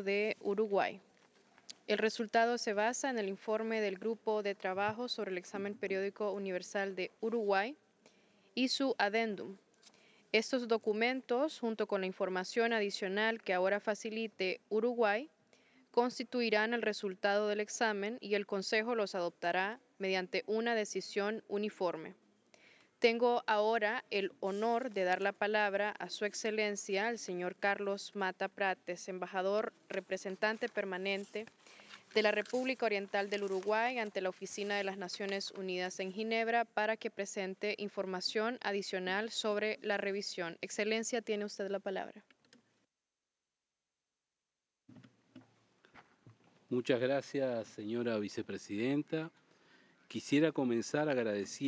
de Uruguay. El resultado se basa en el informe del Grupo de Trabajo sobre el Examen Periódico Universal de Uruguay y su adendum. Estos documentos, junto con la información adicional que ahora facilite Uruguay, constituirán el resultado del examen y el Consejo los adoptará mediante una decisión uniforme. Tengo ahora el honor de dar la palabra a Su Excelencia, el señor Carlos Mata Prates, embajador representante permanente de la República Oriental del Uruguay ante la Oficina de las Naciones Unidas en Ginebra para que presente información adicional sobre la revisión. Excelencia, tiene usted la palabra. Muchas gracias, señora vicepresidenta. Quisiera comenzar agradeciendo